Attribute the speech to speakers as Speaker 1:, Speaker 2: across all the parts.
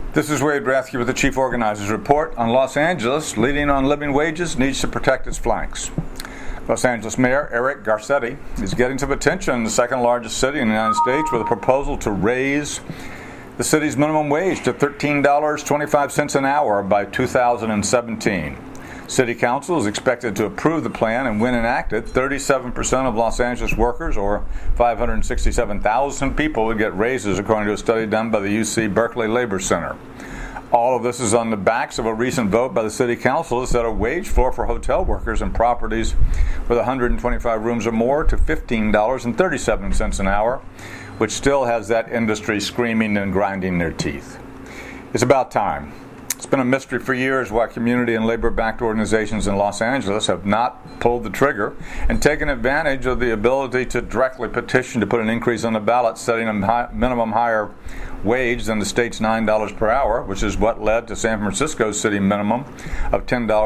Speaker 1: This is Wade Rathke with the Chief Organizer's Report on Los Angeles. Leading on living wages needs to protect its flanks. Los Angeles Mayor Eric Garcetti is getting some attention in the second largest city in the United States with a proposal to raise the city's minimum wage to $13.25 an hour by 2017. City Council is expected to approve the plan, and when enacted, 37% of Los Angeles workers, or 567,000 people, would get raises, according to a study done by the UC Berkeley Labor Center. All of this is on the backs of a recent vote by the City Council to set a wage floor for hotel workers in properties with 125 rooms or more to $15.37 an hour, which still has that industry screaming and grinding their teeth. It's about time. It's been a mystery for years why community and labor-backed organizations in Los Angeles have not pulled the trigger and taken advantage of the ability to directly petition to put an increase on the ballot setting a minimum higher wage than the state's $9 per hour, which is what led to San Francisco's city minimum of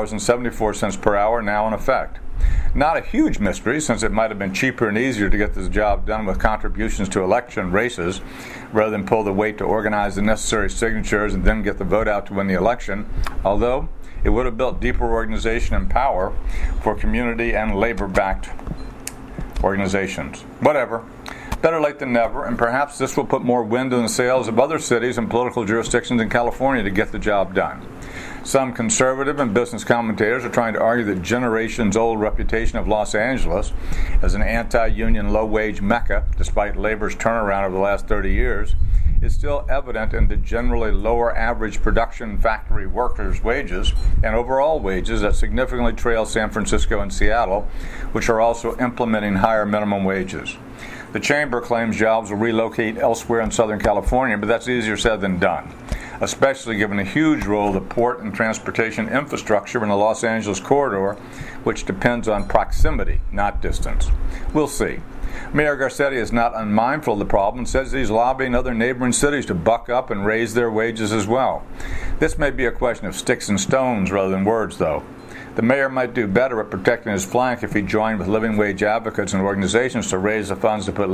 Speaker 1: $10.74 per hour now in effect. Not a huge mystery, since it might have been cheaper and easier to get this job done with contributions to election races rather than pull the weight to organize the necessary signatures and then get the vote out to win the election, although it would have built deeper organization and power for community and labor-backed organizations. Whatever. Better late than never, and perhaps this will put more wind in the sails of other cities and political jurisdictions in California to get the job done. Some conservative and business commentators are trying to argue that generations-old reputation of Los Angeles as an anti-union low-wage mecca, despite labor's turnaround over the last 30 years, is still evident in the generally lower average production factory workers' wages and overall wages that significantly trail San Francisco and Seattle, which are also implementing higher minimum wages. The Chamber claims jobs will relocate elsewhere in Southern California, but that's easier said than done, especially given the huge role of the port and transportation infrastructure in the Los Angeles corridor, which depends on proximity, not distance. We'll see. Mayor Garcetti is not unmindful of the problem and says he's lobbying other neighboring cities to buck up and raise their wages as well. This may be a question of sticks and stones rather than words, though. The mayor might do better at protecting his flank if he joined with living wage advocates and organizations to raise the funds to put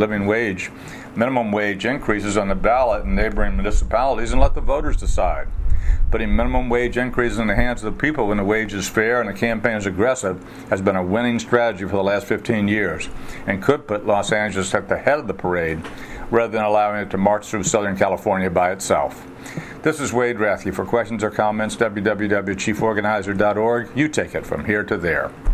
Speaker 1: minimum wage increases on the ballot in neighboring municipalities and let the voters decide. Putting minimum wage increases in the hands of the people when the wage is fair and the campaign is aggressive has been a winning strategy for the last 15 years and could put Los Angeles at the head of the parade rather than allowing it to march through Southern California by itself. This is Wade Rathke. For questions or comments, www.chieforganizer.org. You take it from here to there.